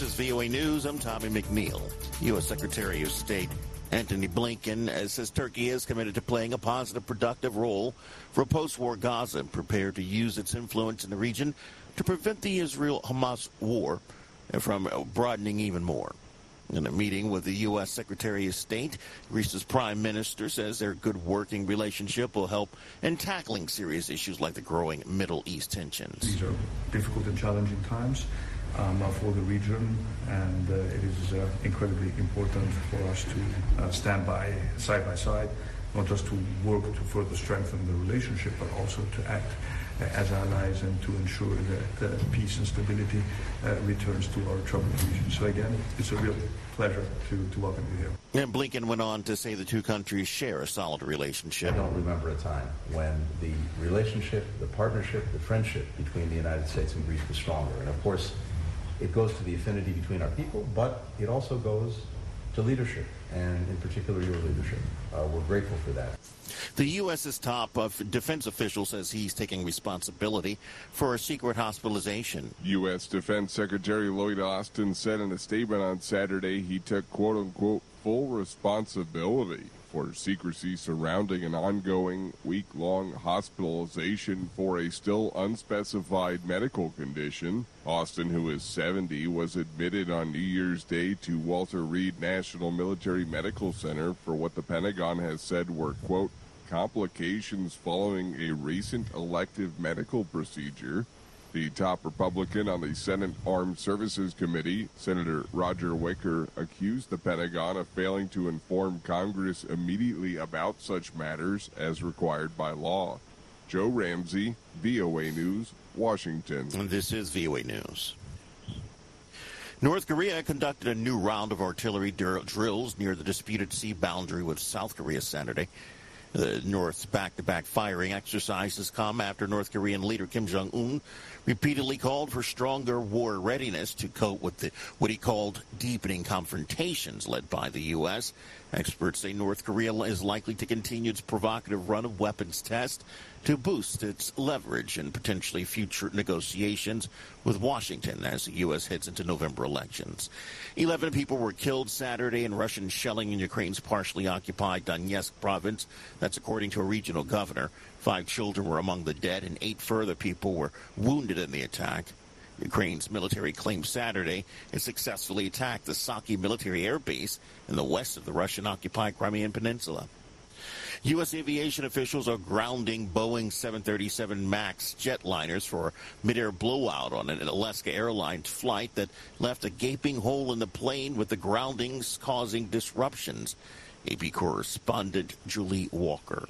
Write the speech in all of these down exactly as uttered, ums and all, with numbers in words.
is V O A News. I'm Tommy McNeil. U S. Secretary of State Antony Blinken says Turkey is committed to playing a positive, productive role for post-war Gaza and prepared to use its influence in the region to prevent the Israel-Hamas war from broadening even more. In a meeting with the U S. Secretary of State, Greece's prime minister says their good working relationship will help in tackling serious issues like the growing Middle East tensions. These are difficult and challenging times um, for the region, and uh, it is uh, incredibly important for us to uh, stand by, side by side, not just to work to further strengthen the relationship, but also to act uh, as allies and to ensure that uh, peace and stability uh, returns to our troubled region. So again, it's a real pleasure to, to welcome you here. And Blinken went on to say the two countries share a solid relationship. I don't remember a time when the relationship, the partnership, the friendship between the United States and Greece was stronger. And of course, it goes to the affinity between our people, but it also goes to leadership, and in particular your leadership. Uh, we're grateful for that. The U S's top uh, defense official says he's taking responsibility for a secret hospitalization. U S. Defense Secretary Lloyd Austin said in a statement on Saturday he took, quote-unquote, full responsibility for secrecy surrounding an ongoing week-long hospitalization for a still unspecified medical condition. Austin, who is seventy, was admitted on New Year's Day to Walter Reed National Military Medical Center for what the Pentagon has said were, quote, complications following a recent elective medical procedure. The top Republican on the Senate Armed Services Committee, Senator Roger Wicker, accused the Pentagon of failing to inform Congress immediately about such matters as required by law. Joe Ramsey, V O A News, Washington. And this is V O A News. North Korea conducted a new round of artillery drills near the disputed sea boundary with South Korea Saturday. The North's back-to-back firing exercises come after North Korean leader Kim Jong-un repeatedly called for stronger war readiness to cope with the, what he called deepening confrontations led by the U S. Experts say North Korea is likely to continue its provocative run of weapons tests to boost its leverage in potentially future negotiations with Washington as the U S heads into November elections. Eleven people were killed Saturday in Russian shelling in Ukraine's partially occupied Donetsk province. That's according to a regional governor. Five children were among the dead, and eight further people were wounded in the attack. Ukraine's military claimed Saturday it successfully attacked the Saki military air base in the west of the Russian-occupied Crimean Peninsula. U S aviation officials are grounding Boeing seven thirty-seven MAX jetliners for a mid-air blowout on an Alaska Airlines flight that left a gaping hole in the plane, with the groundings causing disruptions. A P correspondent Julie Walker.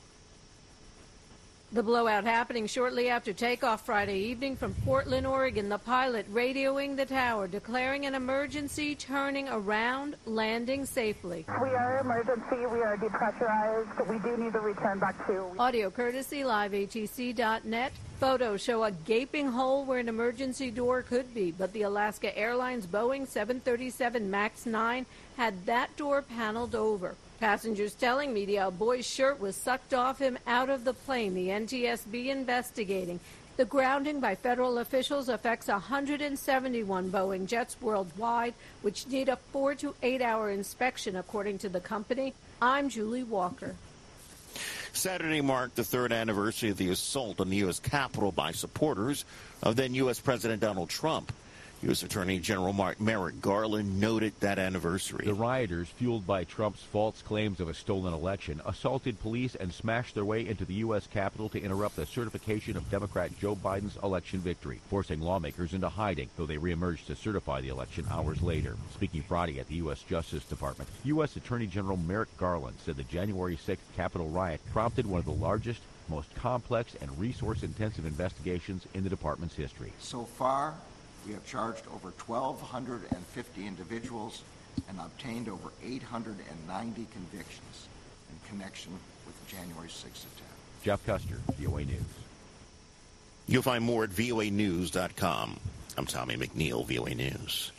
The blowout happening shortly after takeoff Friday evening from Portland, Oregon. The pilot radioing the tower, declaring an emergency, turning around, landing safely. We are emergency. We are depressurized. We do need to return back to. Audio courtesy live A T C dot net. Photos show a gaping hole where an emergency door could be, but the Alaska Airlines Boeing seven thirty-seven MAX nine had that door paneled over. Passengers telling media a boy's shirt was sucked off him out of the plane. The N T S B investigating. The grounding by federal officials affects one hundred seventy-one Boeing jets worldwide, which need a four to eight hour inspection, according to the company. I'm Julie Walker. Saturday marked the third anniversary of the assault on the U S Capitol by supporters of then U S President Donald Trump. U S Attorney General Mark Merrick Garland noted that anniversary. The rioters, fueled by Trump's false claims of a stolen election, assaulted police and smashed their way into the U S Capitol to interrupt the certification of Democrat Joe Biden's election victory, forcing lawmakers into hiding, though they reemerged to certify the election hours later. Speaking Friday at the U S Justice Department, U S Attorney General Merrick Garland said the January sixth Capitol riot prompted one of the largest, most complex, and resource-intensive investigations in the department's history. So far, we have charged over twelve fifty individuals and obtained over eight hundred ninety convictions in connection with the January sixth attack. Jeff Custer, V O A News. You'll find more at V O A news dot com. I'm Tommy McNeil, V O A News.